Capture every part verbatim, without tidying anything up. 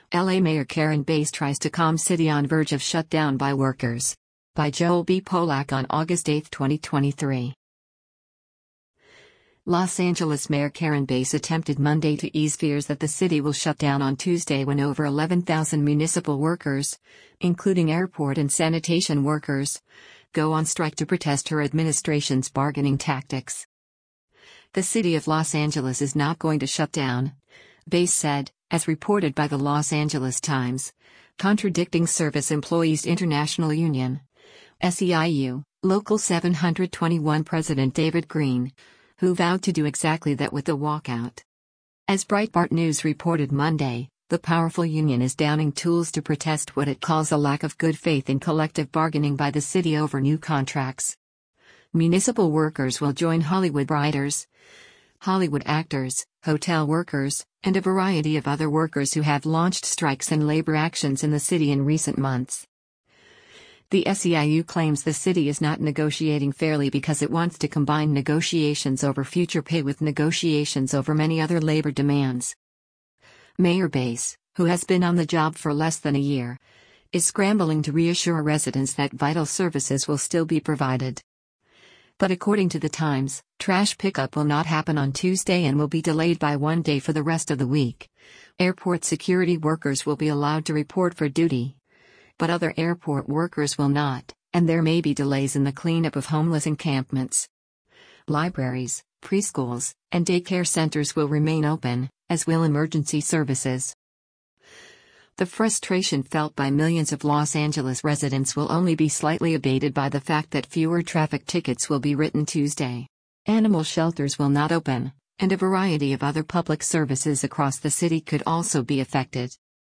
L A Mayor Karen Bass tries to calm city on verge of shutdown by workers. By Joel B. Polak on August eighth, twenty twenty-three. Los Angeles Mayor Karen Bass attempted Monday to ease fears that the city will shut down on Tuesday when over eleven thousand municipal workers, including airport and sanitation workers, go on strike to protest her administration's bargaining tactics. The city of Los Angeles is not going to shut down, Bass said, as reported by the Los Angeles Times, contradicting Service Employees International Union, S E I U, Local seven hundred twenty-one President David Green, who vowed to do exactly that with the walkout. As Breitbart News reported Monday, the powerful union is downing tools to protest what it calls a lack of good faith in collective bargaining by the city over new contracts. Municipal workers will join Hollywood writers, Hollywood actors, hotel workers, and a variety of other workers who have launched strikes and labor actions in the city in recent months. The S E I U claims the city is not negotiating fairly because it wants to combine negotiations over future pay with negotiations over many other labor demands. Mayor Bass, who has been on the job for less than a year, is scrambling to reassure residents that vital services will still be provided. But according to the Times, trash pickup will not happen on Tuesday and will be delayed by one day for the rest of the week. Airport security workers will be allowed to report for duty, but other airport workers will not, and there may be delays in the cleanup of homeless encampments. Libraries, preschools, and daycare centers will remain open, as will emergency services. The frustration felt by millions of Los Angeles residents will only be slightly abated by the fact that fewer traffic tickets will be written Tuesday. Animal shelters will not open, and a variety of other public services across the city could also be affected.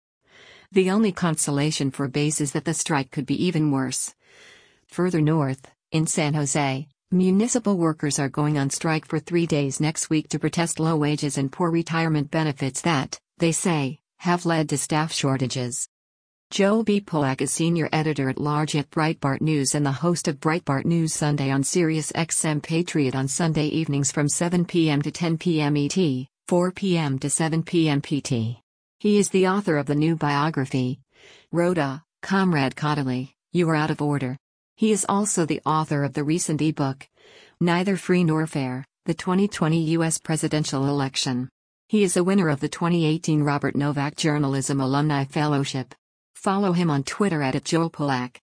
The only consolation for Bass is that the strike could be even worse. Further north, in San Jose, municipal workers are going on strike for three days next week to protest low wages and poor retirement benefits that, they say, have led to staff shortages. Joel B. Polak is senior editor-at-large at Breitbart News and the host of Breitbart News Sunday on Sirius X M Patriot on Sunday evenings from seven p m to ten p m E T, four p m to seven p m P T. He is the author of the new biography, Rhoda, Comrade Caudalie, You Are Out of Order. He is also the author of the recent e-book, Neither Free Nor Fair, the twenty twenty U S Presidential Election. He is a winner of the twenty eighteen Robert Novak Journalism Alumni Fellowship. Follow him on Twitter at Joel Polak.